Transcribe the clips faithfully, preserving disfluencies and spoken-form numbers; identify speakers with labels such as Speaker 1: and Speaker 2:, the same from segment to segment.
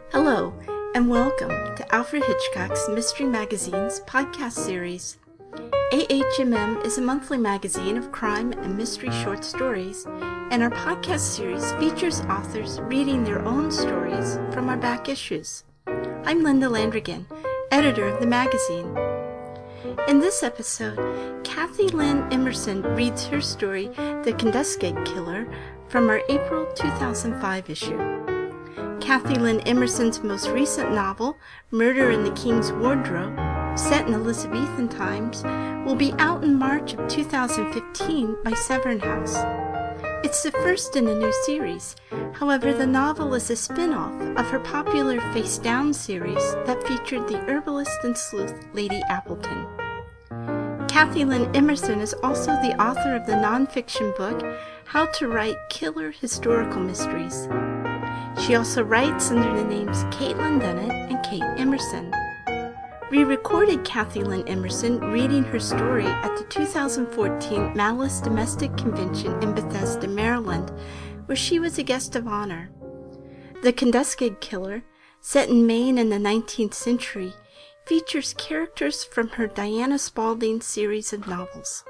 Speaker 1: Hello, and welcome to Alfred Hitchcock's Mystery Magazine's podcast series. A H M M is a monthly magazine of crime and mystery short stories, and our podcast series features authors reading their own stories from our back issues. I'm Linda Landrigan, editor of the magazine. In this episode, Kathy Lynn Emerson reads her story, The Kenduskeag Killer, from our April two thousand five issue. Kathy Lynn Emerson's most recent novel, Murder in the King's Wardrobe, set in Elizabethan times, will be out in March of two thousand fifteen by Severn House. It's the first in a new series. However, the novel is a spin-off of her popular Face Down series that featured the herbalist and sleuth Lady Appleton. Kathy Lynn Emerson is also the author of the nonfiction book, How to Write Killer Historical Mysteries. She also writes under the names Caitlin Dunnett and Kate Emerson. We recorded Kathy Lynn Emerson reading her story at the two thousand fourteen Malice Domestic Convention in Bethesda, Maryland, where she was a guest of honor. The Kenduskeag Killer, set in Maine in the nineteenth century, features characters from her Diana Spalding series of novels.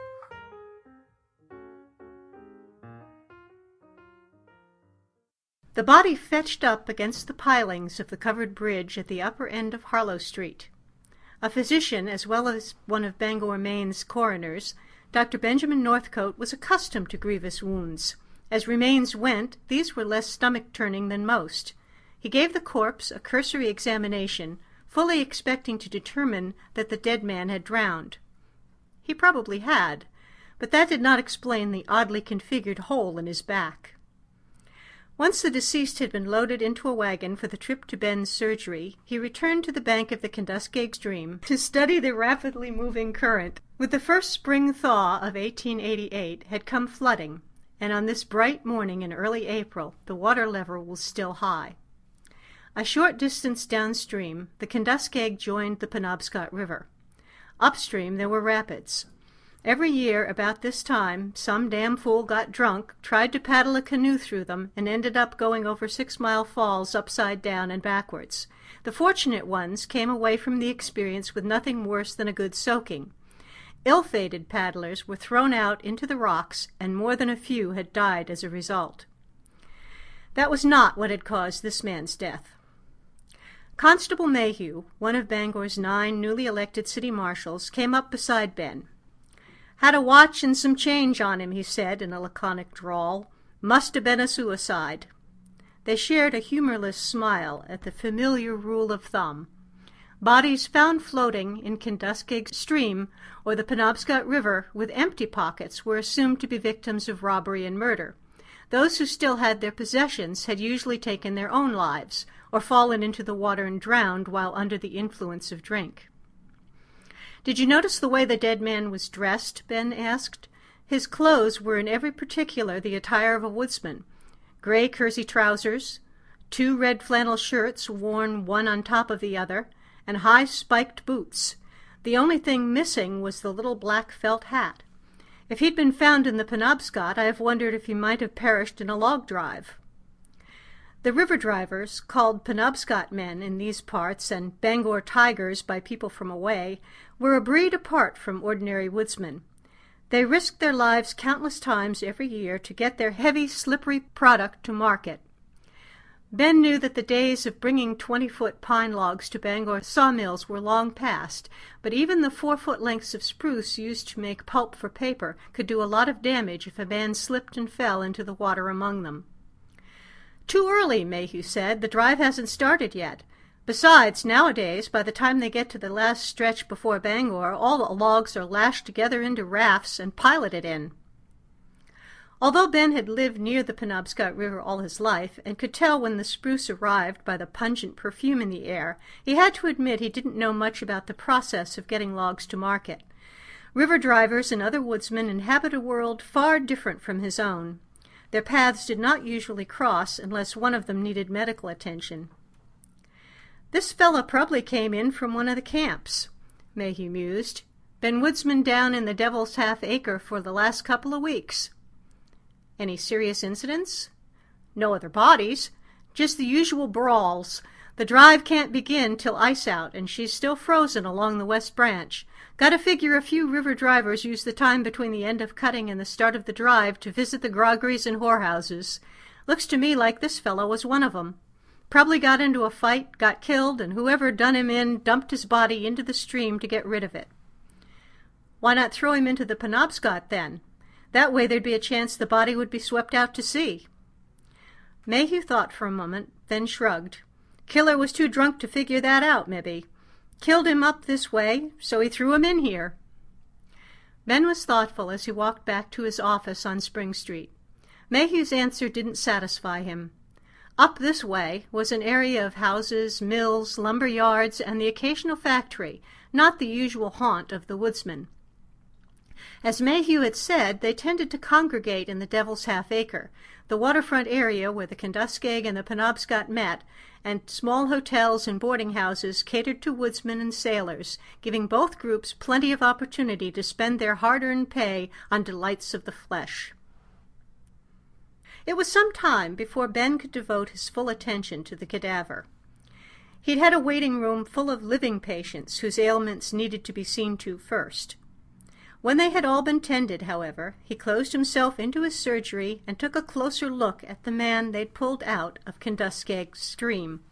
Speaker 2: The body fetched up against the pilings of the covered bridge at the upper end of Harlow Street. A physician, as well as one of Bangor, Maine's coroners, Doctor Benjamin Northcote, was accustomed to grievous wounds. As remains went, these were less stomach-turning than most. He gave the corpse a cursory examination, fully expecting to determine that the dead man had drowned. He probably had, but that did not explain the oddly configured hole in his back. Once the deceased had been loaded into a wagon for the trip to Ben's surgery, he returned to the bank of the Kenduskeag stream to study the rapidly moving current. With the first spring thaw of eighteen eighty-eight had come flooding, and on this bright morning in early April the water level was still high. A short distance downstream, the Kenduskeag joined the Penobscot River. Upstream there were rapids. Every year, about this time, some damn fool got drunk, tried to paddle a canoe through them, and ended up going over six-mile falls upside down and backwards. The fortunate ones came away from the experience with nothing worse than a good soaking. Ill-fated paddlers were thrown out into the rocks, and more than a few had died as a result. That was not what had caused this man's death. Constable Mayhew, one of Bangor's nine newly elected city marshals, came up beside Ben. "Had a watch and some change on him," he said in a laconic drawl. "Must have been a suicide." They shared a humorless smile at the familiar rule of thumb. Bodies found floating in Kenduskeag stream or the Penobscot River with empty pockets were assumed to be victims of robbery and murder. Those who still had their possessions had usually taken their own lives or fallen into the water and drowned while under the influence of drink. "Did you notice the way the dead man was dressed?" Ben asked. His clothes were in every particular the attire of a woodsman. Gray kersey trousers, two red flannel shirts worn one on top of the other, and high spiked boots. The only thing missing was the little black felt hat. If he'd been found in the Penobscot, I have wondered if he might have perished in a log drive. The river drivers, called Penobscot men in these parts and Bangor tigers by people from away, were a breed apart from ordinary woodsmen. They risked their lives countless times every year to get their heavy, slippery product to market. Ben knew that the days of bringing twenty-foot pine logs to Bangor sawmills were long past, but even the four-foot lengths of spruce used to make pulp for paper could do a lot of damage if a man slipped and fell into the water among them. "Too early," Mayhew said. "The drive hasn't started yet. Besides, nowadays, by the time they get to the last stretch before Bangor, all the logs are lashed together into rafts and piloted in." Although Ben had lived near the Penobscot River all his life, and could tell when the spruce arrived by the pungent perfume in the air, he had to admit he didn't know much about the process of getting logs to market. River drivers and other woodsmen inhabit a world far different from his own. Their paths did not usually cross unless one of them needed medical attention. "This fellow probably came in from one of the camps," Mayhew mused. "Been woodsman down in the Devil's Half Acre for the last couple of weeks." "Any serious incidents?" "No other bodies. Just the usual brawls. The drive can't begin till ice out, and she's still frozen along the West Branch. Gotta figure a few river drivers use the time between the end of cutting and the start of the drive to visit the groggeries and whorehouses. Looks to me like this fellow was one of 'em. Probably got into a fight, got killed, and whoever done him in dumped his body into the stream to get rid of it. Why not throw him into the Penobscot, then? That way there'd be a chance the body would be swept out to sea. Mayhew thought for a moment, then shrugged. Killer was too drunk to figure that out, maybe. Killed him up this way, so he threw him in here. Ben was thoughtful as he walked back to his office on Spring Street. Mayhew's answer didn't satisfy him. Up this way was an area of houses, mills, lumber yards, and the occasional factory, not the usual haunt of the woodsman. As Mayhew had said, they tended to congregate in the Devil's Half Acre, the waterfront area where the Kenduskeag and the Penobscot met, and small hotels and boarding houses catered to woodsmen and sailors, giving both groups plenty of opportunity to spend their hard-earned pay on delights of the flesh. It was some time before Ben could devote his full attention to the cadaver. He'd had a waiting room full of living patients whose ailments needed to be seen to first. When they had all been tended, however, he closed himself into his surgery and took a closer look at the man they'd pulled out of Kenduskeag Stream.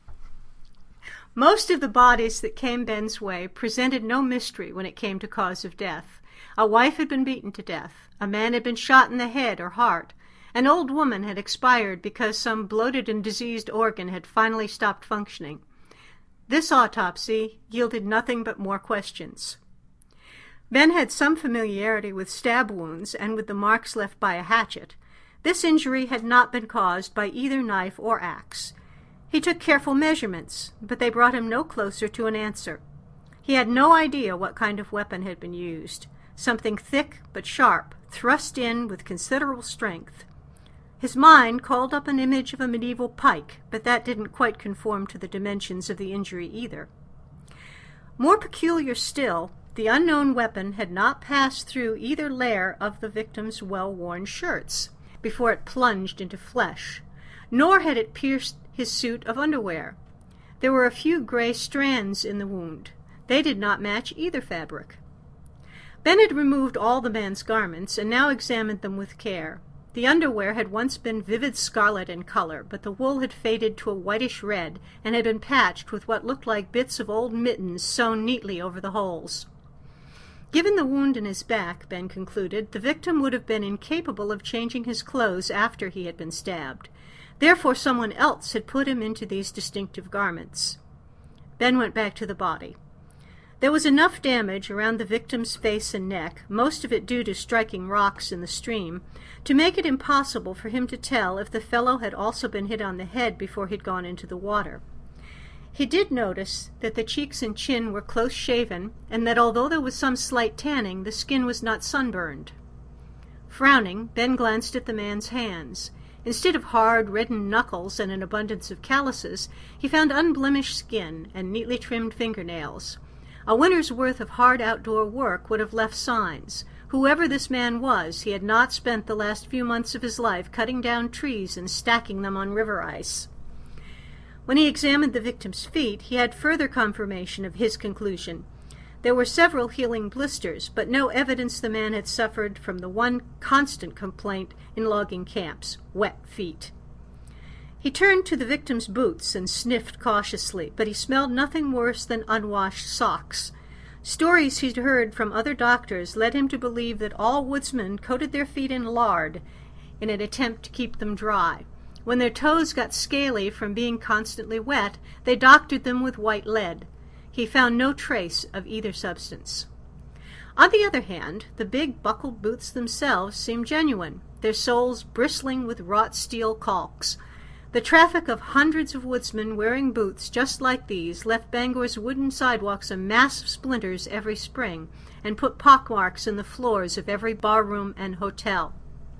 Speaker 2: Most of the bodies that came Ben's way presented no mystery when it came to cause of death. A wife had been beaten to death, a man had been shot in the head or heart, an old woman had expired because some bloated and diseased organ had finally stopped functioning. This autopsy yielded nothing but more questions. Ben had some familiarity with stab wounds and with the marks left by a hatchet. This injury had not been caused by either knife or axe. He took careful measurements, but they brought him no closer to an answer. He had no idea what kind of weapon had been used. Something thick but sharp, thrust in with considerable strength. His mind called up an image of a medieval pike, but that didn't quite conform to the dimensions of the injury either. More peculiar still, the unknown weapon had not passed through either layer of the victim's well-worn shirts before it plunged into flesh, nor had it pierced his suit of underwear. There were a few gray strands in the wound. They did not match either fabric. Ben had removed all the man's garments and now examined them with care. The underwear had once been vivid scarlet in color, but the wool had faded to a whitish red and had been patched with what looked like bits of old mittens sewn neatly over the holes. Given the wound in his back, Ben concluded, the victim would have been incapable of changing his clothes after he had been stabbed. Therefore someone else had put him into these distinctive garments. Ben went back to the body. There was enough damage around the victim's face and neck, most of it due to striking rocks in the stream, to make it impossible for him to tell if the fellow had also been hit on the head before he'd gone into the water. He did notice that the cheeks and chin were close-shaven, and that although there was some slight tanning, the skin was not sunburned. Frowning, Ben glanced at the man's hands. Instead of hard, reddened knuckles and an abundance of calluses, he found unblemished skin and neatly trimmed fingernails. A winter's worth of hard outdoor work would have left signs. Whoever this man was, he had not spent the last few months of his life cutting down trees and stacking them on river ice. When he examined the victim's feet, he had further confirmation of his conclusion. There were several healing blisters, but no evidence the man had suffered from the one constant complaint in logging camps, wet feet. He turned to the victim's boots and sniffed cautiously, but he smelled nothing worse than unwashed socks. Stories he'd heard from other doctors led him to believe that all woodsmen coated their feet in lard in an attempt to keep them dry. When their toes got scaly from being constantly wet, they doctored them with white lead. He found no trace of either substance. On the other hand, the big buckled boots themselves seemed genuine, their soles bristling with wrought steel caulks. The traffic of hundreds of woodsmen wearing boots just like these left Bangor's wooden sidewalks a mass of splinters every spring, and put pockmarks in the floors of every barroom and hotel.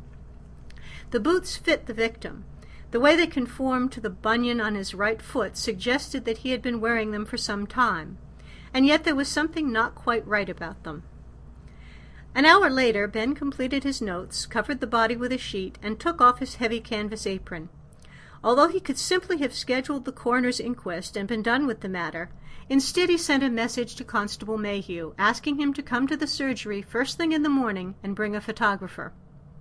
Speaker 2: The boots fit the victim. The way they conformed to the bunion on his right foot suggested that he had been wearing them for some time, and yet there was something not quite right about them. An hour later, Ben completed his notes, covered the body with a sheet, and took off his heavy canvas apron. Although he could simply have scheduled the coroner's inquest and been done with the matter, instead he sent a message to Constable Mayhew, asking him to come to the surgery first thing in the morning and bring a photographer.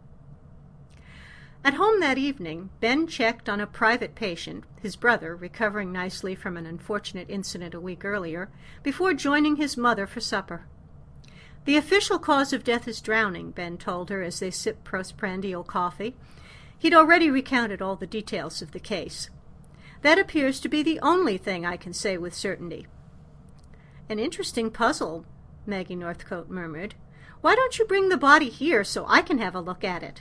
Speaker 2: At home that evening, Ben checked on a private patient, his brother, recovering nicely from an unfortunate incident a week earlier, before joining his mother for supper. The official cause of death is drowning, Ben told her as they sipped postprandial coffee. He'd already recounted all the details of the case. That appears to be the only thing I can say with certainty. An interesting puzzle, Maggie Northcote murmured. Why don't you bring the body here so I can have a look at it?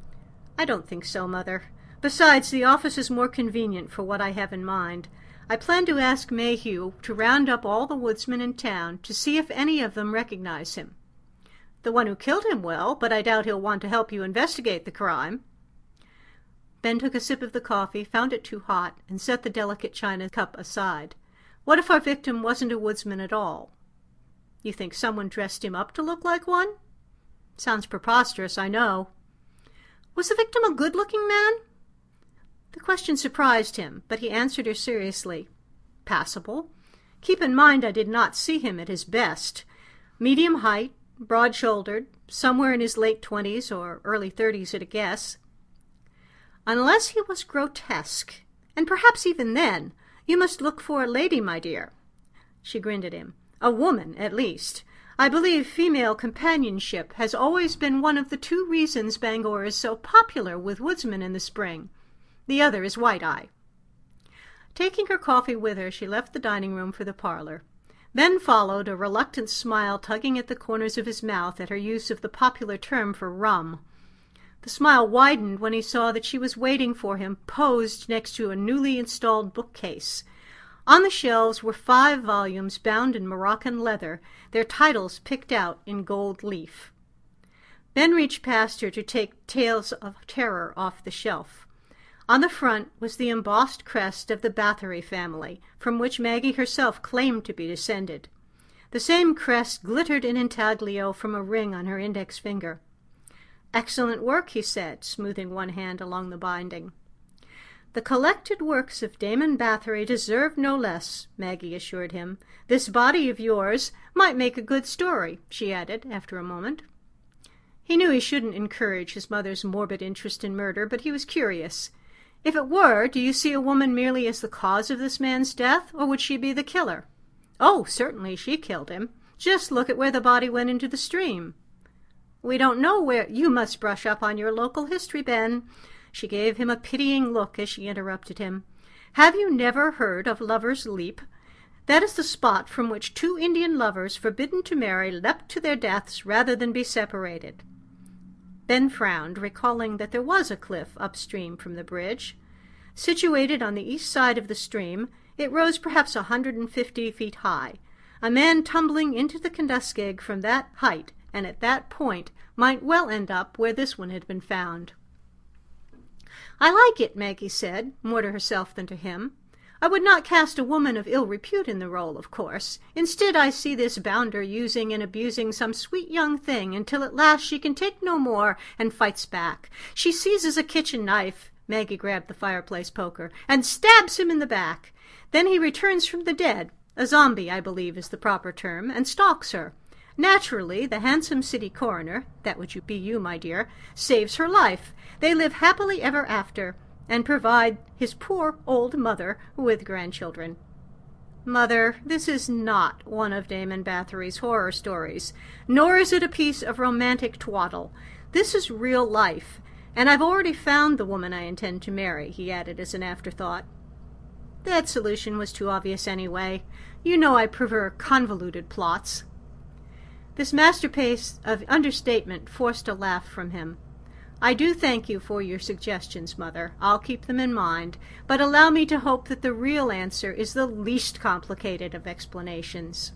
Speaker 2: I don't think so, Mother. Besides, the office is more convenient for what I have in mind. I plan to ask Mayhew to round up all the woodsmen in town to see if any of them recognize him. The one who killed him will, but I doubt he'll want to help you investigate the crime. Ben took a sip of the coffee, found it too hot, and set the delicate china cup aside. What if our victim wasn't a woodsman at all? You think someone dressed him up to look like one? Sounds preposterous, I know. Was the victim a good-looking man? The question surprised him, but he answered her seriously. Passable. Keep in mind I did not see him at his best. Medium height, broad-shouldered, somewhere in his late twenties or early thirties at a guess. Unless he was grotesque, and perhaps even then, you must look for a lady, my dear. She grinned at him. A woman, at least. I believe female companionship has always been one of the two reasons Bangor is so popular with woodsmen in the spring. The other is White-Eye. Taking her coffee with her, she left the dining room for the parlor. Ben followed, a reluctant smile tugging at the corners of his mouth at her use of the popular term for rum. The smile widened when he saw that she was waiting for him, posed next to a newly installed bookcase. On the shelves were five volumes bound in Moroccan leather, their titles picked out in gold leaf. Ben reached past her to take Tales of Terror off the shelf. On the front was the embossed crest of the Bathory family, from which Maggie herself claimed to be descended. The same crest glittered in intaglio from a ring on her index finger. "Excellent work," he said, smoothing one hand along the binding. "The collected works of Damon Bathory deserve no less," Maggie assured him. "This body of yours might make a good story," she added after a moment. He knew he shouldn't encourage his mother's morbid interest in murder, but he was curious. If it were, do you see a woman merely as the cause of this man's death, or would she be the killer? Oh, certainly she killed him. Just look at where the body went into the stream. We don't know where— You must brush up on your local history, Ben. She gave him a pitying look as she interrupted him. Have you never heard of Lover's Leap? That is the spot from which two Indian lovers forbidden to marry leapt to their deaths rather than be separated. Ben frowned, recalling that there was a cliff upstream from the bridge. Situated on the east side of the stream, it rose perhaps a hundred and fifty feet high. A man tumbling into the Kenduskeag from that height, and at that point, might well end up where this one had been found. "I like it," Maggie said, more to herself than to him. "I would not cast a woman of ill repute in the role, of course. Instead, I see this bounder using and abusing some sweet young thing until at last she can take no more and fights back. She seizes a kitchen knife," Maggie grabbed the fireplace poker, "and stabs him in the back. Then he returns from the dead, a zombie, I believe is the proper term, and stalks her. Naturally, the handsome city coroner, that would be you, my dear, saves her life. They live happily ever after, and provide his poor old mother with grandchildren." "Mother, this is not one of Damon Bathory's horror stories, nor is it a piece of romantic twaddle. This is real life, and I've already found the woman I intend to marry," he added as an afterthought. "That solution was too obvious anyway. You know I prefer convoluted plots." This masterpiece of understatement forced a laugh from him. "I do thank you for your suggestions, Mother. I'll keep them in mind, but allow me to hope that the real answer is the least complicated of explanations."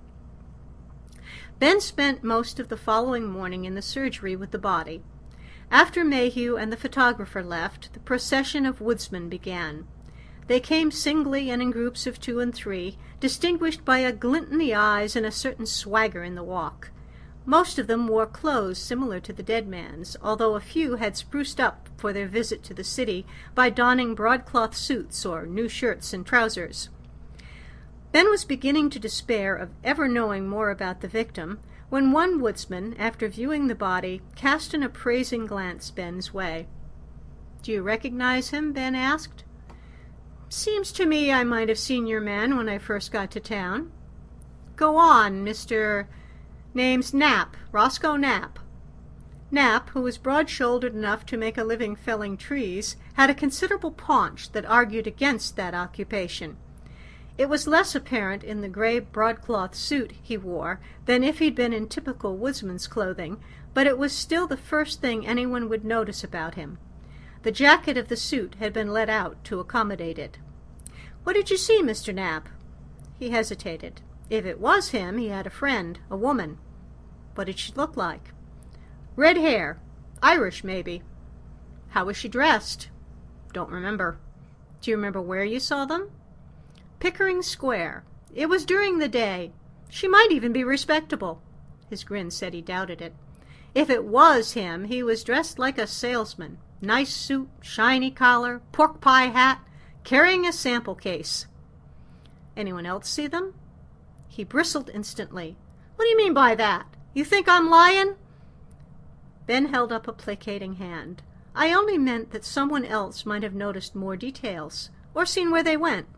Speaker 2: Ben spent most of the following morning in the surgery with the body. After Mayhew and the photographer left, the procession of woodsmen began. They came singly and in groups of two and three, distinguished by a glint in the eyes and a certain swagger in the walk. Most of them wore clothes similar to the dead man's, although a few had spruced up for their visit to the city by donning broadcloth suits or new shirts and trousers. Ben was beginning to despair of ever knowing more about the victim, when one woodsman, after viewing the body, cast an appraising glance Ben's way. "Do you recognize him?" Ben asked. "Seems to me I might have seen your man when I first got to town." "Go on, Mister Name's Knapp, Roscoe Knapp." Knapp, who was broad-shouldered enough to make a living felling trees, had a considerable paunch that argued against that occupation. It was less apparent in the gray broadcloth suit he wore than if he'd been in typical woodsman's clothing, but it was still the first thing anyone would notice about him. The jacket of the suit had been let out to accommodate it. "What did you see, Mister Knapp?" He hesitated. If it was him, he had a friend, a woman. What did she look like? "Red hair. Irish, maybe." "How was she dressed?" "Don't remember." "Do you remember where you saw them?" "Pickering Square. It was during the day. She might even be respectable." His grin said he doubted it. "If it was him, he was dressed like a salesman. Nice suit, shiny collar, pork pie hat, carrying a sample case." "Anyone else see them?" He bristled instantly. "What do you mean by that? You think I'm lying?" Ben held up a placating hand. "I only meant that someone else might have noticed more details, or seen where they went."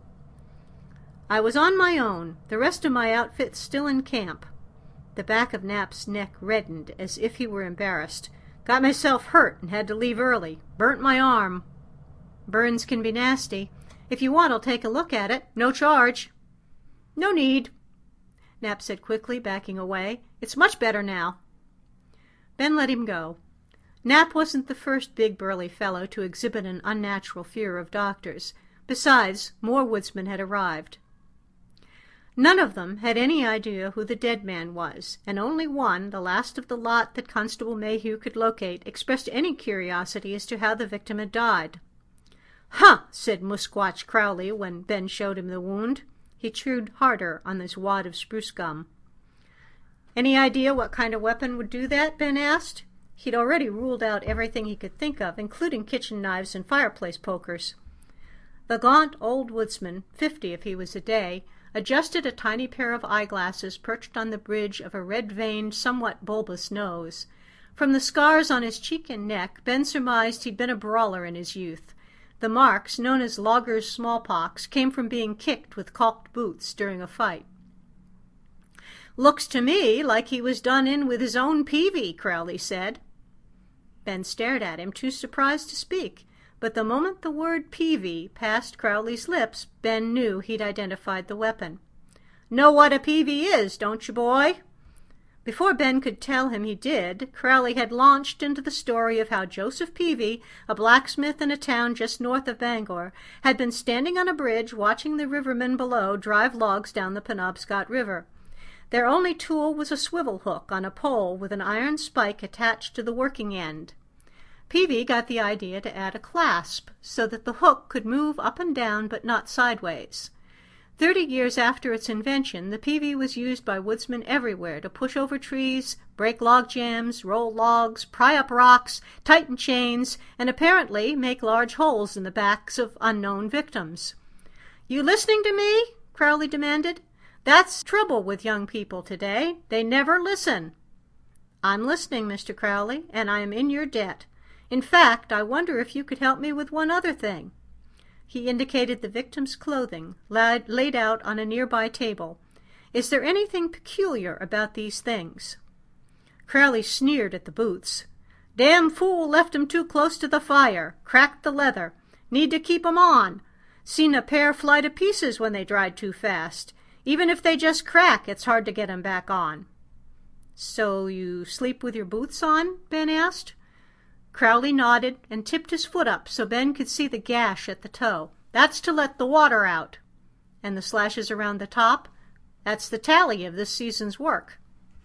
Speaker 2: "I was on my own. The rest of my outfit's still in camp." The back of Knapp's neck reddened, as if he were embarrassed. "Got myself hurt and had to leave early. Burnt my arm." "Burns can be nasty. If you want, I'll take a look at it. No charge." "No need," Knapp said quickly, backing away. "It's much better now." Ben let him go. Knapp wasn't the first big burly fellow to exhibit an unnatural fear of doctors. Besides, more woodsmen had arrived. None of them had any idea who the dead man was, and only one, the last of the lot that Constable Mayhew could locate, expressed any curiosity as to how the victim had died. "Huh!" said Musquatch Crowley when Ben showed him the wound. He chewed harder on this wad of spruce gum. "Any idea what kind of weapon would do that?" Ben asked. He'd already ruled out everything he could think of, including kitchen knives and fireplace pokers. The gaunt old woodsman, fifty if he was a day, adjusted a tiny pair of eyeglasses perched on the bridge of a red-veined, somewhat bulbous nose. From the scars on his cheek and neck, Ben surmised he'd been a brawler in his youth. The marks, known as logger's smallpox, came from being kicked with caulked boots during a fight. "Looks to me like he was done in with his own peavey," Crowley said. Ben stared at him, too surprised to speak, but the moment the word peavey passed Crowley's lips, Ben knew he'd identified the weapon. "Know what a peavey is, don't you, boy?" Before Ben could tell him he did, Crowley had launched into the story of how Joseph Peavey, a blacksmith in a town just north of Bangor, had been standing on a bridge watching the rivermen below drive logs down the Penobscot River. Their only tool was a swivel hook on a pole with an iron spike attached to the working end. Peavey got the idea to add a clasp so that the hook could move up and down but not sideways. Thirty years after its invention, the peavey was used by woodsmen everywhere to push over trees, break log jams, roll logs, pry up rocks, tighten chains, and apparently make large holes in the backs of unknown victims. "You listening to me?" Crowley demanded. "That's trouble with young people today. They never listen." "I'm listening, Mister Crowley, and I am in your debt. In fact, I wonder if you could help me with one other thing." He indicated the victim's clothing, laid out on a nearby table. "Is there anything peculiar about these things?" Crowley sneered at the boots. "Damn fool left 'em too close to the fire. Cracked the leather. Need to keep 'em on. Seen a pair fly to pieces when they dried too fast. Even if they just crack, it's hard to get 'em back on." "So you sleep with your boots on?" Ben asked. Crowley nodded and tipped his foot up so Ben could see the gash at the toe. "That's to let the water out." "And the slashes around the top?" "That's the tally of this season's work."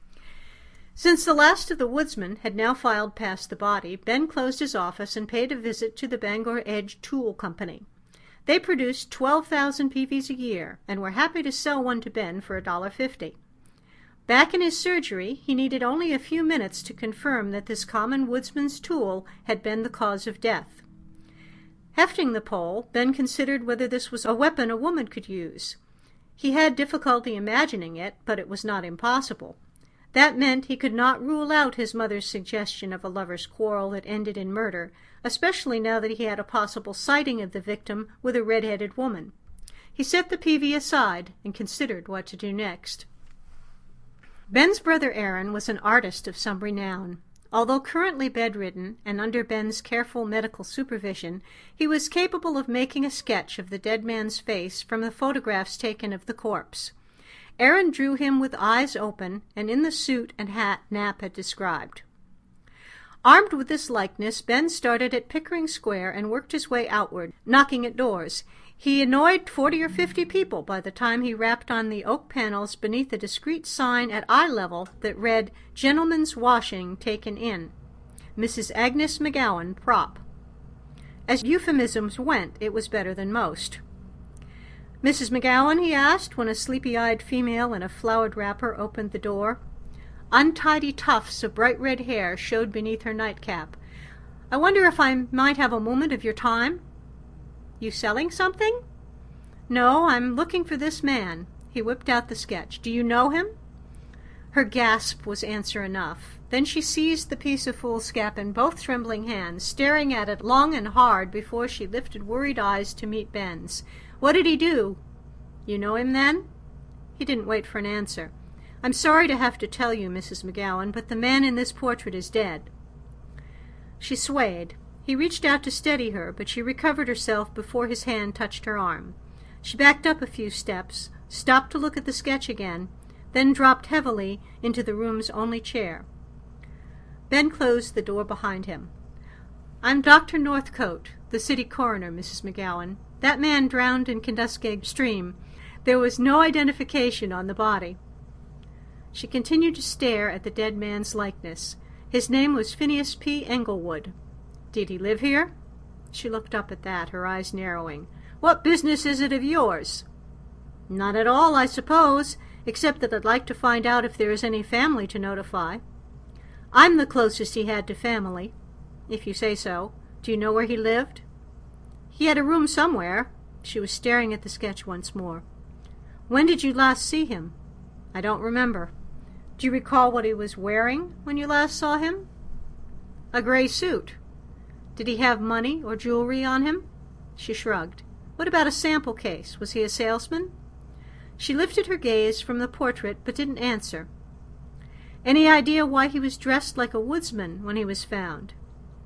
Speaker 2: Since the last of the woodsmen had now filed past the body, Ben closed his office and paid a visit to the Bangor Edge Tool Company. They produced twelve thousand peaveys a year, and were happy to sell one to Ben for a dollar fifty. Back in his surgery, he needed only a few minutes to confirm that this common woodsman's tool had been the cause of death. Hefting the pole, Ben considered whether this was a weapon a woman could use. He had difficulty imagining it, but it was not impossible. That meant he could not rule out his mother's suggestion of a lover's quarrel that ended in murder, especially now that he had a possible sighting of the victim with a red-headed woman. He set the peavey aside and considered what to do next. Ben's brother Aaron was an artist of some renown. Although currently bedridden and under Ben's careful medical supervision, he was capable of making a sketch of the dead man's face from the photographs taken of the corpse. Aaron drew him with eyes open and in the suit and hat Knapp had described. Armed with this likeness, Ben started at Pickering Square and worked his way outward, knocking at doors. He annoyed forty or fifty people by the time he rapped on the oak panels beneath a discreet sign at eye level that read, "Gentlemen's Washing Taken In. Missus Agnes McGowan, Prop." As euphemisms went, it was better than most. "Missus McGowan?" he asked, when a sleepy-eyed female in a flowered wrapper opened the door. Untidy tufts of bright red hair showed beneath her nightcap. "I wonder if I might have a moment of your time?" "You selling something?" "No, I'm looking for this man." He whipped out the sketch. "Do you know him?" Her gasp was answer enough. Then she seized the piece of foolscap in both trembling hands, staring at it long and hard before she lifted worried eyes to meet Ben's. "What did he do?" "You know him, then?" He didn't wait for an answer. "I'm sorry to have to tell you, Missus McGowan, but the man in this portrait is dead." She swayed. He reached out to steady her, but she recovered herself before his hand touched her arm. She backed up a few steps, stopped to look at the sketch again, then dropped heavily into the room's only chair. Ben closed the door behind him. "I'm Doctor Northcote, the city coroner, Missus McGowan. That man drowned in Kenduskeag Stream. There was no identification on the body." She continued to stare at the dead man's likeness. His name was Phineas P. Englewood. "Did he live here?" She looked up at that, her eyes narrowing. "What business is it of yours?" "None at all, I suppose, except that I'd like to find out if there is any family to notify." "I'm the closest he had to family." "If you say so. Do you know where he lived?" "He had a room somewhere." She was staring at the sketch once more. "When did you last see him?" "I don't remember." "Do you recall what he was wearing when you last saw him?" "A gray suit." "Did he have money or jewelry on him?" She shrugged. "What about a sample case? Was he a salesman?" She lifted her gaze from the portrait but didn't answer. "Any idea why he was dressed like a woodsman when he was found?"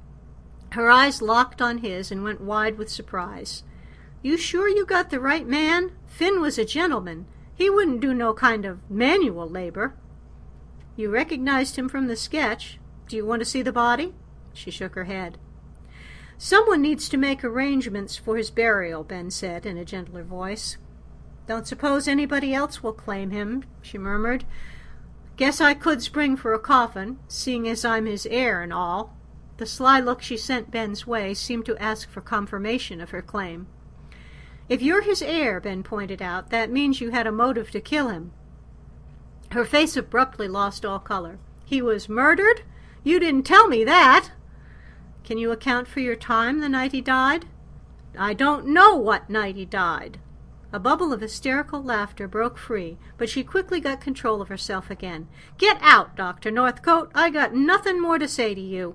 Speaker 2: Her eyes locked on his and went wide with surprise. "You sure you got the right man? Finn was a gentleman. He wouldn't do no kind of manual labor." "You recognized him from the sketch. Do you want to see the body?" She shook her head. "Someone needs to make arrangements for his burial," Ben said in a gentler voice. "Don't suppose anybody else will claim him," she murmured. "Guess I could spring for a coffin, seeing as I'm his heir and all." The sly look she sent Ben's way seemed to ask for confirmation of her claim. "If you're his heir," Ben pointed out, "that means you had a motive to kill him." Her face abruptly lost all color. "He was murdered? You didn't tell me that!" "Can you account for your time the night he died?" "I don't know what night he died." A bubble of hysterical laughter broke free, but she quickly got control of herself again. "Get out, Doctor Northcote. I got nothing more to say to you."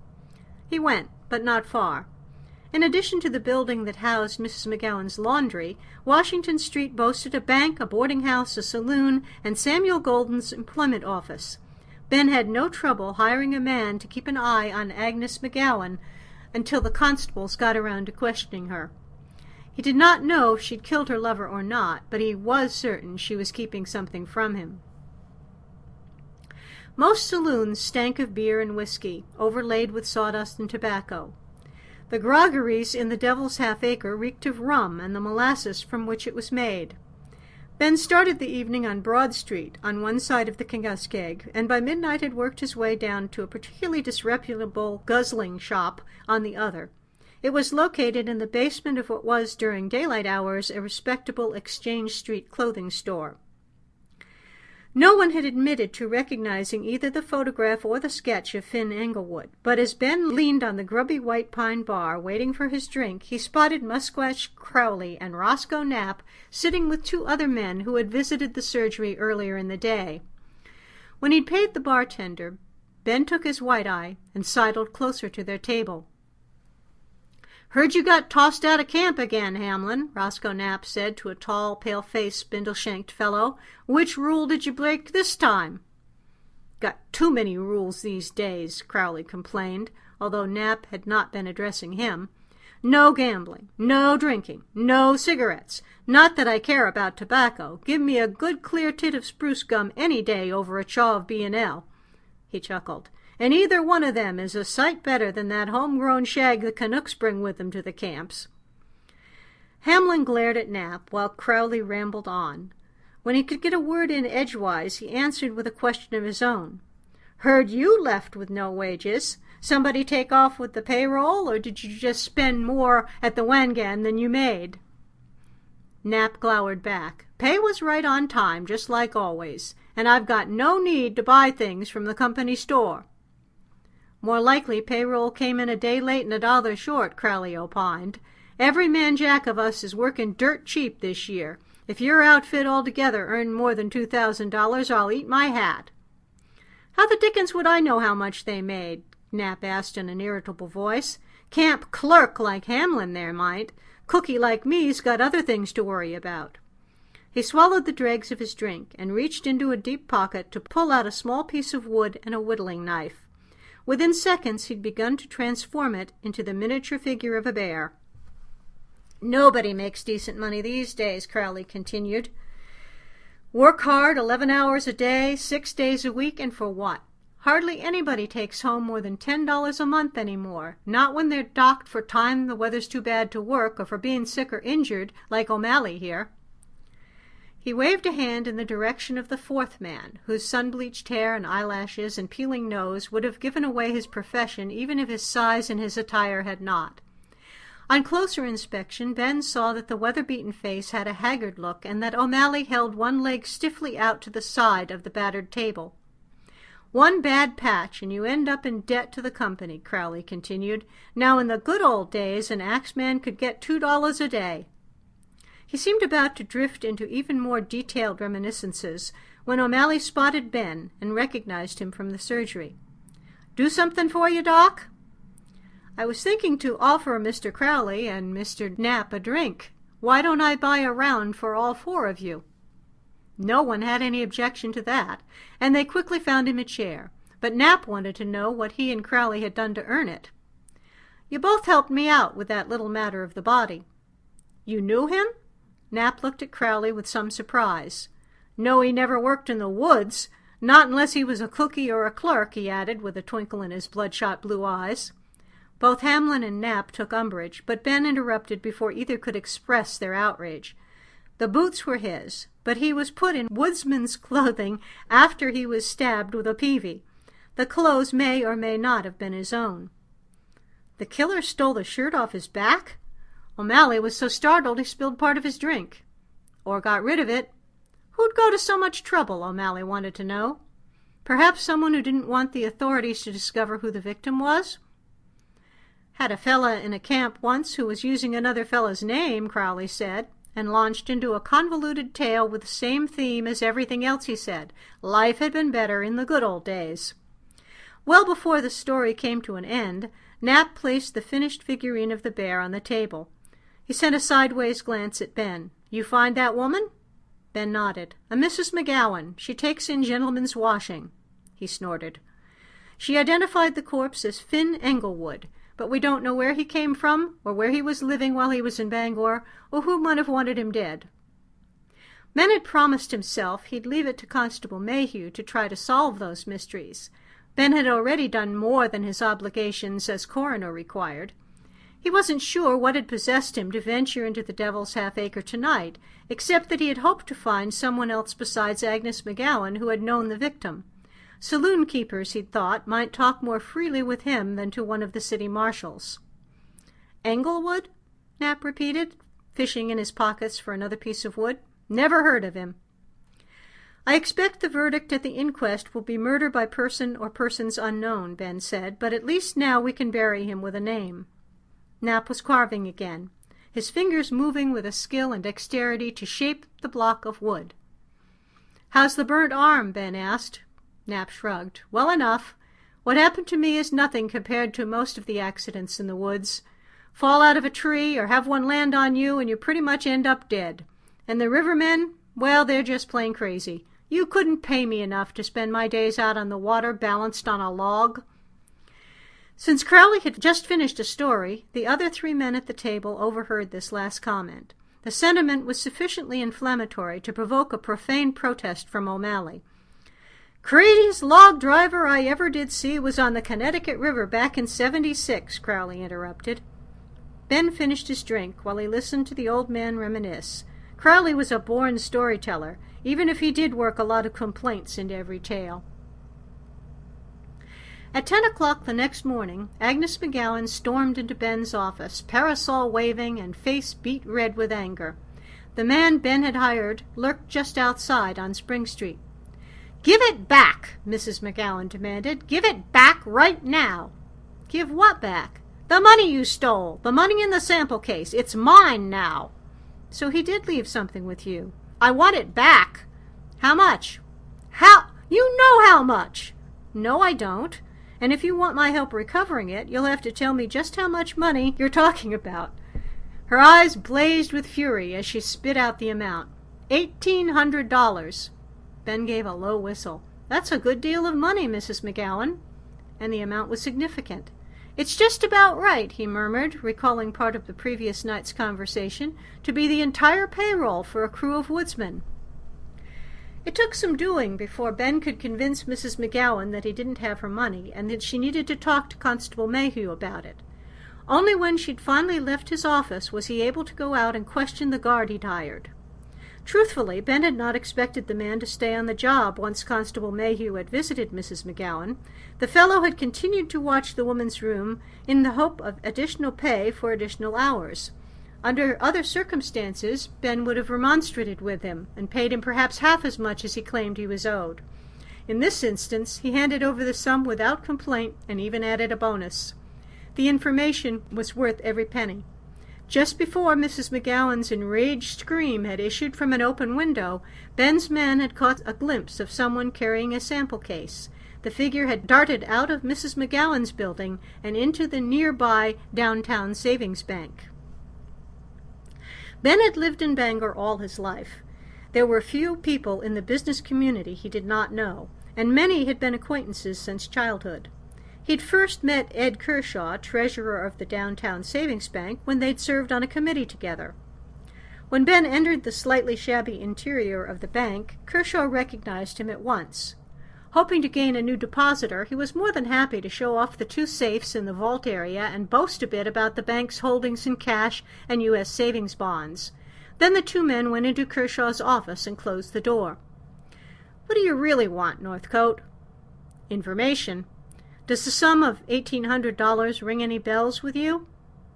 Speaker 2: He went, but not far. In addition to the building that housed Missus McGowan's laundry, Washington Street boasted a bank, a boarding house, a saloon, and Samuel Golden's employment office. Ben had no trouble hiring a man to keep an eye on Agnes McGowan until the constables got around to questioning her. He did not know if she'd killed her lover or not, but he was certain she was keeping something from him. Most saloons stank of beer and whiskey, overlaid with sawdust and tobacco. The groggeries in the Devil's Half-Acre reeked of rum and the molasses from which it was made. Ben started the evening on Broad Street, on one side of the Kenduskeag, and by midnight had worked his way down to a particularly disreputable guzzling shop on the other. It was located in the basement of what was, during daylight hours, a respectable Exchange Street clothing store. No one had admitted to recognizing either the photograph or the sketch of Finn Englewood, but as Ben leaned on the grubby white pine bar waiting for his drink, he spotted Musquash Crowley and Roscoe Knapp sitting with two other men who had visited the surgery earlier in the day. When he'd paid the bartender, Ben took his white-eye and sidled closer to their table. "Heard you got tossed out of camp again, Hamlin," Roscoe Knapp said to a tall, pale-faced, spindle-shanked fellow. "Which rule did you break this time?" "Got too many rules these days," Crowley complained, although Knapp had not been addressing him. "No gambling, no drinking, no cigarettes. Not that I care about tobacco. Give me a good clear tit of spruce gum any day over a chaw of B and L. He chuckled. "And either one of them is a sight better than that home-grown shag the Canucks bring with them to the camps." Hamlin glared at Knapp while Crowley rambled on. When he could get a word in edgewise, he answered with a question of his own. "Heard you left with no wages. Somebody take off with the payroll, or did you just spend more at the Wangan than you made?" Knapp glowered back. "Pay was right on time, just like always, and I've got no need to buy things from the company store." "More likely payroll came in a day late and a dollar short," Crowley opined. "Every man jack of us is working dirt cheap this year. If your outfit altogether earned more than two thousand dollars, I'll eat my hat." "How the dickens would I know how much they made?" Knapp asked in an irritable voice. "Camp clerk like Hamlin there might. Cookie like me's got other things to worry about." He swallowed the dregs of his drink and reached into a deep pocket to pull out a small piece of wood and a whittling knife. Within seconds he'd begun to transform it into the miniature figure of a bear. "Nobody makes decent money these days," Crowley continued. "Work hard eleven hours a day, six days a week, and for what? Hardly anybody takes home more than ten dollars a month any more, not when they're docked for time the weather's too bad to work or for being sick or injured, like O'Malley here." He waved a hand in the direction of the fourth man, whose sun-bleached hair and eyelashes and peeling nose would have given away his profession even if his size and his attire had not. On closer inspection, Ben saw that the weather-beaten face had a haggard look and that O'Malley held one leg stiffly out to the side of the battered table. "One bad patch, and you end up in debt to the company," Crowley continued. "Now, in the good old days, an axeman could get two dollars a day." He seemed about to drift into even more detailed reminiscences when O'Malley spotted Ben and recognized him from the surgery. "Do something for you, Doc?" "I was thinking to offer Mister Crowley and Mister Knapp a drink. Why don't I buy a round for all four of you?" No one had any objection to that, and they quickly found him a chair, but Knapp wanted to know what he and Crowley had done to earn it. "You both helped me out with that little matter of the body." "You knew him?" Knapp looked at Crowley with some surprise. "No, he never worked in the woods. Not unless he was a cookie or a clerk," he added, with a twinkle in his bloodshot blue eyes. Both Hamlin and Knapp took umbrage, but Ben interrupted before either could express their outrage. The boots were his, but he was put in woodsman's clothing after he was stabbed with a peavey. The clothes may or may not have been his own. "The killer stole the shirt off his back?" O'Malley was so startled he spilled part of his drink. "Or got rid of it. Who'd go to so much trouble?" O'Malley wanted to know. "Perhaps someone who didn't want the authorities to discover who the victim was?" "Had a fella in a camp once who was using another fella's name," Crowley said, and launched into a convoluted tale with the same theme as everything else he said. Life had been better in the good old days. Well before the story came to an end, Knapp placed the finished figurine of the bear on the table. He sent a sideways glance at Ben. "You find that woman?" Ben nodded. "A Missus McGowan. She takes in gentlemen's washing." He snorted. "She identified the corpse as Finn Englewood, but we don't know where he came from, or where he was living while he was in Bangor, or who might have wanted him dead." Ben had promised himself he'd leave it to Constable Mayhew to try to solve those mysteries. Ben had already done more than his obligations as coroner required. He wasn't sure what had possessed him to venture into the Devil's Half-Acre tonight, except that he had hoped to find someone else besides Agnes McGowan who had known the victim. Saloon-keepers, he'd thought, might talk more freely with him than to one of the city marshals. "Englewood?" Knapp repeated, fishing in his pockets for another piece of wood. "Never heard of him." "I expect the verdict at the inquest will be murder by person or persons unknown," Ben said, "but at least now we can bury him with a name." Knapp was carving again, his fingers moving with a skill and dexterity to shape the block of wood. "How's the burnt arm?" Ben asked. Knapp shrugged. "Well enough. What happened to me is nothing compared to most of the accidents in the woods. Fall out of a tree or have one land on you and you pretty much end up dead. And the rivermen, well, they're just plain crazy. You couldn't pay me enough to spend my days out on the water balanced on a log." Since Crowley had just finished a story, the other three men at the table overheard this last comment. The sentiment was sufficiently inflammatory to provoke a profane protest from O'Malley. "Craziest log driver I ever did see was on the Connecticut River back in seventy-six, Crowley interrupted. Ben finished his drink while he listened to the old man reminisce. Crowley was a born storyteller, even if he did work a lot of complaints into every tale. At ten o'clock the next morning, Agnes McGowan stormed into Ben's office, parasol waving and face beet red with anger. The man Ben had hired lurked just outside on Spring Street. "Give it back," Missus McGowan demanded. "Give it back right now." "Give what back?" "The money you stole. The money in the sample case. It's mine now." "So he did leave something with you." "I want it back." "How much?" "How? You know how much." "No, I don't. And if you want my help recovering it, you'll have to tell me just how much money you're talking about." Her eyes blazed with fury as she spit out the amount. Eighteen hundred dollars. Ben gave a low whistle. "That's a good deal of money, Missus McGowan." And the amount was significant. "It's just about right," he murmured, recalling part of the previous night's conversation, "to be the entire payroll for a crew of woodsmen." It took some doing before Ben could convince Missus McGowan that he didn't have her money and that she needed to talk to Constable Mayhew about it. Only when she'd finally left his office was he able to go out and question the guard he'd hired. Truthfully, Ben had not expected the man to stay on the job once Constable Mayhew had visited Missus McGowan. The fellow had continued to watch the woman's room in the hope of additional pay for additional hours. Under other circumstances, Ben would have remonstrated with him and paid him perhaps half as much as he claimed he was owed. In this instance, he handed over the sum without complaint and even added a bonus. The information was worth every penny. Just before Missus McGowan's enraged scream had issued from an open window, Ben's man had caught a glimpse of someone carrying a sample case. The figure had darted out of Missus McGowan's building and into the nearby downtown savings bank. Ben had lived in Bangor all his life. There were few people in the business community he did not know, and many had been acquaintances since childhood. He'd first met Ed Kershaw, treasurer of the downtown savings bank, when they'd served on a committee together. When Ben entered the slightly shabby interior of the bank, Kershaw recognized him at once. Hoping to gain a new depositor, he was more than happy to show off the two safes in the vault area and boast a bit about the bank's holdings in cash and U S savings bonds. Then the two men went into Kershaw's office and closed the door. "What do you really want, Northcote?" "Information. Does the sum of eighteen hundred dollars ring any bells with you?"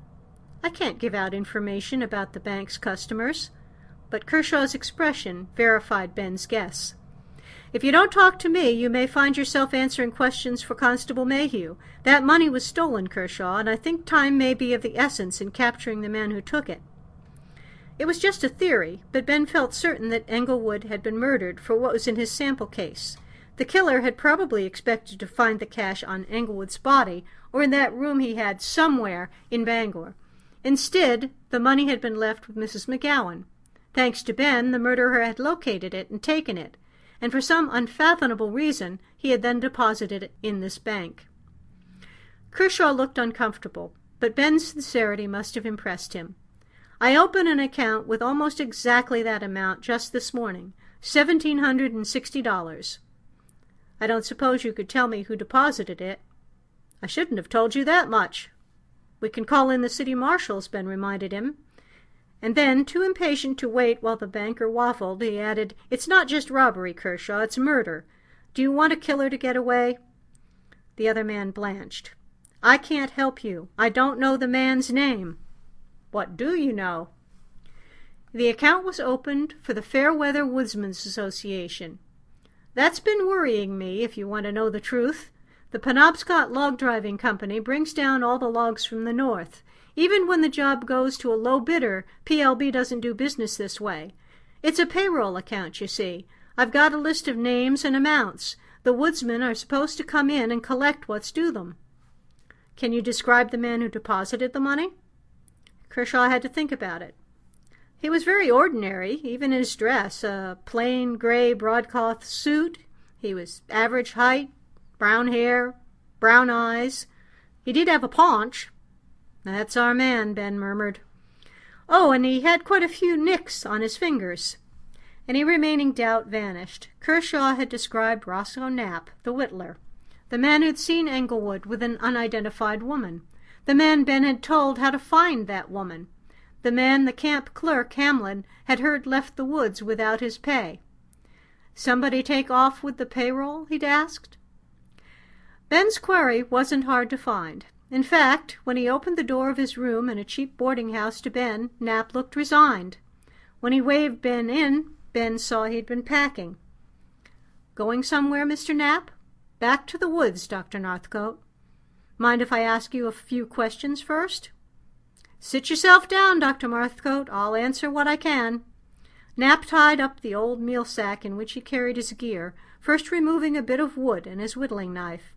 Speaker 2: "I can't give out information about the bank's customers." But Kershaw's expression verified Ben's guess. "If you don't talk to me, you may find yourself answering questions for Constable Mayhew. That money was stolen, Kershaw, and I think time may be of the essence in capturing the man who took it." It was just a theory, but Ben felt certain that Englewood had been murdered for what was in his sample case. The killer had probably expected to find the cash on Englewood's body, or in that room he had somewhere in Bangor. Instead, the money had been left with Missus McGowan. Thanks to Ben, the murderer had located it and taken it, and for some unfathomable reason he had then deposited it in this bank. Kershaw looked uncomfortable, but Ben's sincerity must have impressed him. "I opened an account with almost exactly that amount just this morning, seventeen hundred and sixty dollars. "I don't suppose you could tell me who deposited it." "I shouldn't have told you that much." "We can call in the city marshals," Ben reminded him. And then, too impatient to wait while the banker waffled, he added, "It's not just robbery, Kershaw, it's murder. Do you want a killer to get away?" The other man blanched. "I can't help you. I don't know the man's name." "What do you know?" "The account was opened for the Fairweather Woodsmen's Association." That's been worrying me, if you want to know the truth. The Penobscot Log Driving Company brings down all the logs from the north. Even when the job goes to a low bidder, P L B doesn't do business this way. It's a payroll account, you see. I've got a list of names and amounts. The woodsmen are supposed to come in and collect what's due them. Can you describe the man who deposited the money? Kershaw had to think about it. He was very ordinary, even in his dress, a plain gray broadcloth suit. He was average height, brown hair, brown eyes. He did have a paunch. That's our man, Ben murmured. Oh, and he had quite a few nicks on his fingers. Any remaining doubt vanished. Kershaw had described Roscoe Knapp, the whittler, the man who'd seen Englewood with an unidentified woman, the man Ben had told how to find that woman, the man the camp clerk, Hamlin, had heard left the woods without his pay. Somebody take off with the payroll? He'd asked. Ben's query wasn't hard to find. In fact, when he opened the door of his room in a cheap boarding-house to Ben, Knapp looked resigned. When he waved Ben in, Ben saw he'd been packing. Going somewhere, Mister Knapp? Back to the woods, Doctor Northcote. Mind if I ask you a few questions first? Sit yourself down, Doctor Northcote. I'll answer what I can. Knapp tied up the old meal sack in which he carried his gear, first removing a bit of wood and his whittling knife.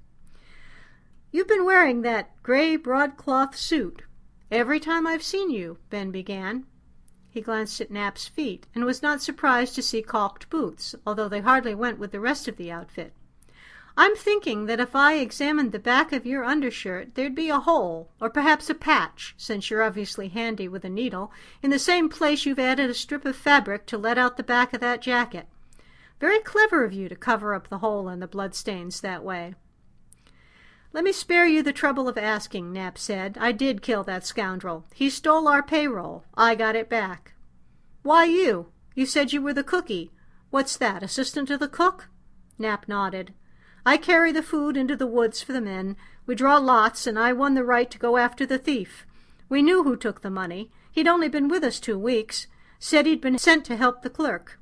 Speaker 2: You've been wearing that gray broadcloth suit every time I've seen you, Ben began. He glanced at Knapp's feet, and was not surprised to see calked boots, although they hardly went with the rest of the outfit. I'm thinking that if I examined the back of your undershirt, there'd be a hole, or perhaps a patch, since you're obviously handy with a needle, in the same place you've added a strip of fabric to let out the back of that jacket. Very clever of you to cover up the hole and the bloodstains that way. Let me spare you the trouble of asking, Knapp said. I did kill that scoundrel. He stole our payroll. I got it back. Why you? You said you were the cookie. What's that, assistant to the cook? Knapp nodded. I carry the food into the woods for the men. We draw lots, and I won the right to go after the thief. We knew who took the money. He'd only been with us two weeks. Said he'd been sent to help the clerk.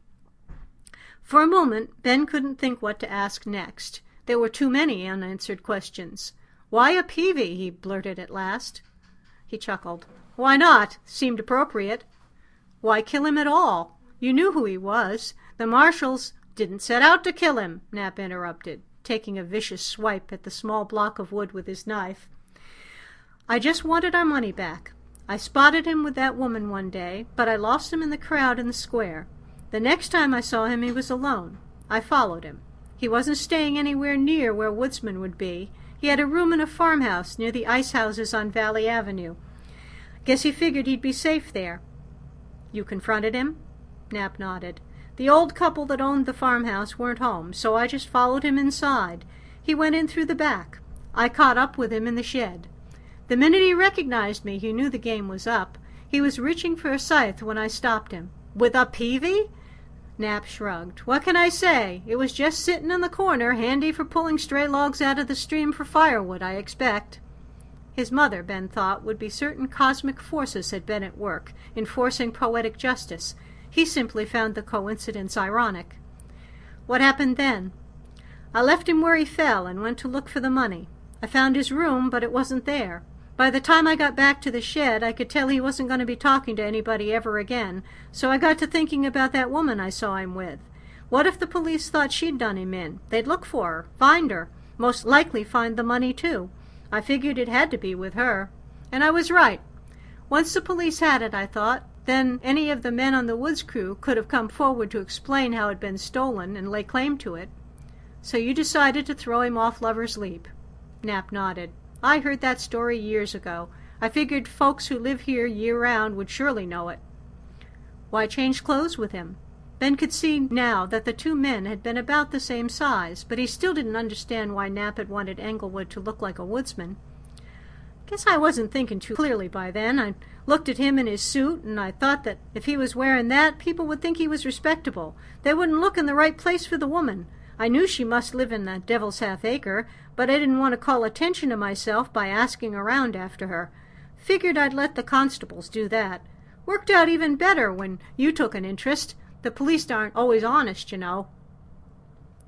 Speaker 2: For a moment, Ben couldn't think what to ask next. There were too many unanswered questions. Why a Peavy? He blurted at last. He chuckled. Why not? Seemed appropriate. Why kill him at all? You knew who he was. The marshals didn't set out to kill him, Knapp interrupted, taking a vicious swipe at the small block of wood with his knife. I just wanted our money back. I spotted him with that woman one day, but I lost him in the crowd in the square. The next time I saw him he was alone. I followed him. He wasn't staying anywhere near where woodsmen would be. He had a room in a farmhouse near the ice houses on Valley Avenue. Guess he figured he'd be safe there. You confronted him? Knapp nodded. The old couple that owned the farmhouse weren't home, so I just followed him inside. He went in through the back. I caught up with him in the shed. The minute he recognized me, he knew the game was up. He was reaching for a scythe when I stopped him. With a peavy? Knapp shrugged. What can I say? It was just sitting in the corner, handy for pulling stray logs out of the stream for firewood, I expect. His mother, Ben thought, would be certain cosmic forces had been at work, enforcing poetic justice. He simply found the coincidence ironic. What happened then? I left him where he fell and went to look for the money. I found his room, but it wasn't there. By the time I got back to the shed, I could tell he wasn't going to be talking to anybody ever again, so I got to thinking about that woman I saw him with. What if the police thought she'd done him in? They'd look for her, find her, most likely find the money, too. I figured it had to be with her. And I was right. Once the police had it, I thought, then any of the men on the woods crew could have come forward to explain how it had been stolen and lay claim to it. So you decided to throw him off Lover's Leap. Knapp nodded. I heard that story years ago. I figured folks who live here year-round would surely know it. Why change clothes with him? Ben could see now that the two men had been about the same size, but he still didn't understand why Knapp had wanted Englewood to look like a woodsman. Guess I wasn't thinking too clearly by then. I looked at him in his suit, and I thought that if he was wearing that, people would think he was respectable. They wouldn't look in the right place for the woman. I knew she must live in the Devil's Half Acre, but I didn't want to call attention to myself by asking around after her. Figured I'd let the constables do that. Worked out even better when you took an interest. The police aren't always honest, you know.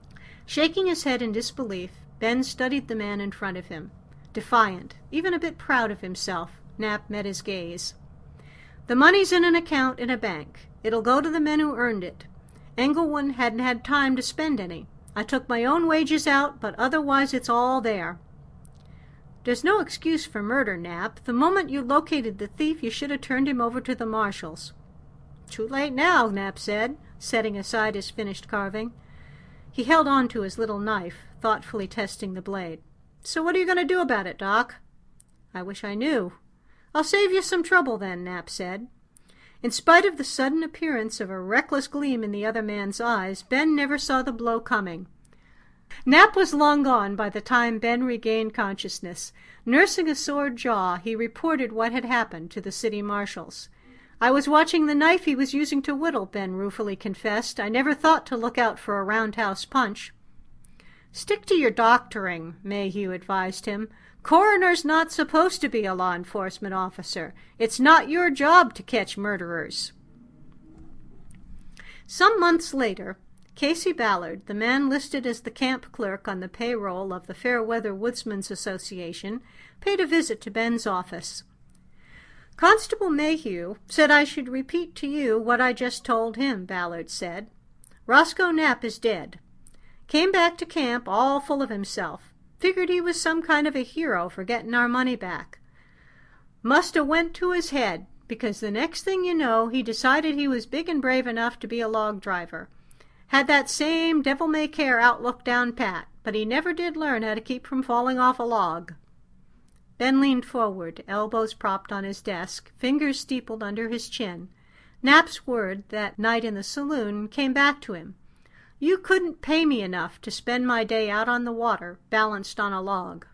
Speaker 2: Shaking his head in disbelief, Ben studied the man in front of him. Defiant, even a bit proud of himself, Knapp met his gaze. "The money's in an account in a bank. It'll go to the men who earned it. Engelwin hadn't had time to spend any. I took my own wages out, but otherwise it's all there." "There's no excuse for murder, Knapp. The moment you located the thief, you should have turned him over to the marshals." "Too late now," Knapp said, setting aside his finished carving. He held on to his little knife, thoughtfully testing the blade. "So what are you going to do about it, Doc?" "I wish I knew." "I'll save you some trouble, then," Knapp said. In spite of the sudden appearance of a reckless gleam in the other man's eyes, Ben never saw the blow coming. Knapp was long gone by the time Ben regained consciousness. Nursing a sore jaw, he reported what had happened to the city marshals. "I was watching the knife he was using to whittle," Ben ruefully confessed. "I never thought to look out for a roundhouse punch." "Stick to your doctoring," Mayhew advised him. "Coroner's not supposed to be a law enforcement officer. It's not your job to catch murderers." Some months later, Casey Ballard, the man listed as the camp clerk on the payroll of the Fairweather Woodsmen's Association, paid a visit to Ben's office. "Constable Mayhew said I should repeat to you what I just told him," Ballard said. "Roscoe Knapp is dead. Came back to camp all full of himself. Figured he was some kind of a hero for getting our money back. Must have went to his head, because the next thing you know he decided he was big and brave enough to be a log driver. Had that same devil-may-care outlook down pat, but he never did learn how to keep from falling off a log." Ben leaned forward, elbows propped on his desk, fingers steepled under his chin. Knapp's word that night in the saloon came back to him. "You couldn't pay me enough to spend my day out on the water, balanced on a log."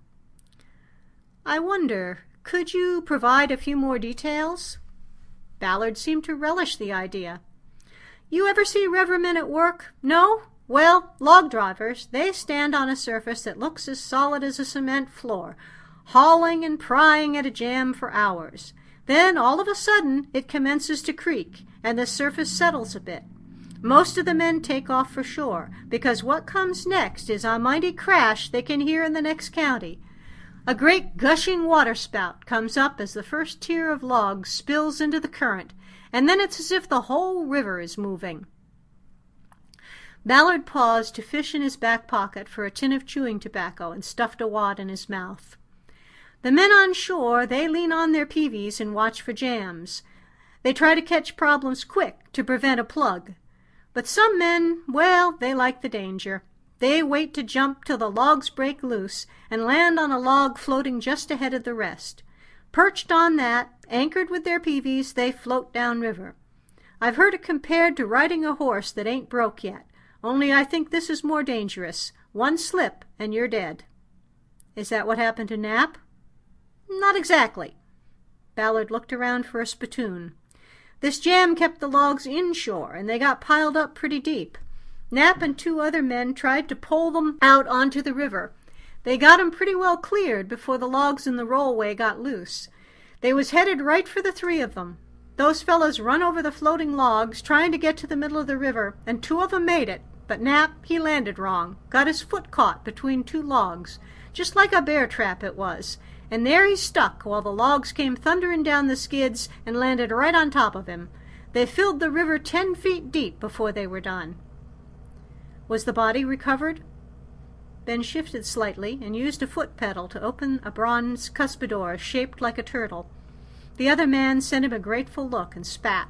Speaker 2: "I wonder, could you provide a few more details?" Ballard seemed to relish the idea. "You ever see rivermen at work? No? Well, log drivers, they stand on a surface that looks as solid as a cement floor, hauling and prying at a jam for hours. Then, all of a sudden, it commences to creak, and the surface settles a bit. Most of the men take off for shore, because what comes next is a mighty crash they can hear in the next county. A great gushing waterspout comes up as the first tier of logs spills into the current, and then it's as if the whole river is moving." Ballard paused to fish in his back pocket for a tin of chewing tobacco and stuffed a wad in his mouth. "The men on shore, they lean on their peavies and watch for jams. They try to catch problems quick to prevent a plug. But some men, well, they like the danger. They wait to jump till the logs break loose and land on a log floating just ahead of the rest. Perched on that, anchored with their peavies, they float downriver. I've heard it compared to riding a horse that ain't broke yet, only I think this is more dangerous. One slip and you're dead." "Is that what happened to Knapp?" "Not exactly." Ballard looked around for a spittoon. "This jam kept the logs inshore, and they got piled up pretty deep. Knapp and two other men tried to pole them out onto the river. They got 'em pretty well cleared before the logs in the rollway got loose. They was headed right for the three of them. Those fellows run over the floating logs, trying to get to the middle of the river, and two of 'em made it, but Knapp, he landed wrong, got his foot caught between two logs, just like a bear trap it was, and there he stuck while the logs came thundering down the skids and landed right on top of him. They filled the river ten feet deep before they were done." "Was the body recovered?" Ben shifted slightly and used a foot pedal to open a bronze cuspidor shaped like a turtle. The other man sent him a grateful look and spat.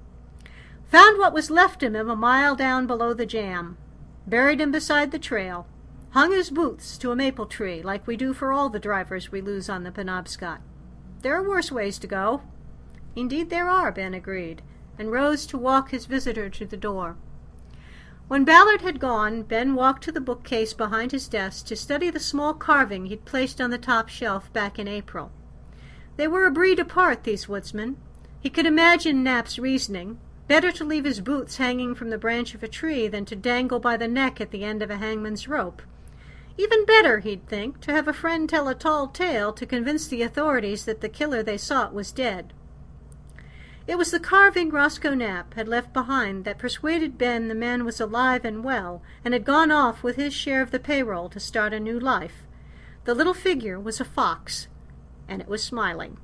Speaker 2: "Found what was left of him a mile down below the jam. Buried him beside the trail. Hung his boots to a maple tree, like we do for all the drivers we lose on the Penobscot. There are worse ways to go." "Indeed there are," Ben agreed, and rose to walk his visitor to the door. When Ballard had gone, Ben walked to the bookcase behind his desk to study the small carving he'd placed on the top shelf back in April. They were a breed apart, these woodsmen. He could imagine Knapp's reasoning. Better to leave his boots hanging from the branch of a tree than to dangle by the neck at the end of a hangman's rope. Even better, he'd think, to have a friend tell a tall tale to convince the authorities that the killer they sought was dead. It was the carving Roscoe Knapp had left behind that persuaded Ben the man was alive and well, and had gone off with his share of the payroll to start a new life. The little figure was a fox, and it was smiling.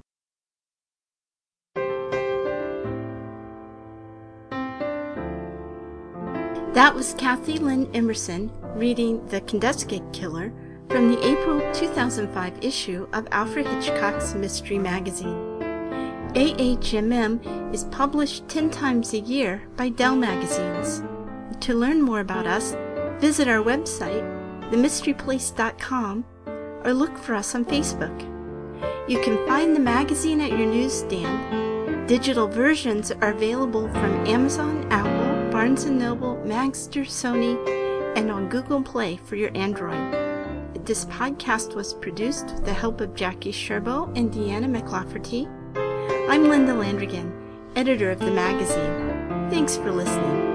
Speaker 1: That was Kathy Lynn Emerson reading The Kenduskeag Killer from the April two thousand five issue of Alfred Hitchcock's Mystery Magazine. A H M M is published ten times a year by Dell Magazines. To learn more about us, visit our website, the mystery place dot com, or look for us on Facebook. You can find the magazine at your newsstand. Digital versions are available from Amazon, Apple, Barnes and Noble, Magster, Sony, and on Google Play for your Android. This podcast was produced with the help of Jackie Sherbo and Deanna McLafferty. I'm Linda Landrigan, editor of the magazine. Thanks for listening.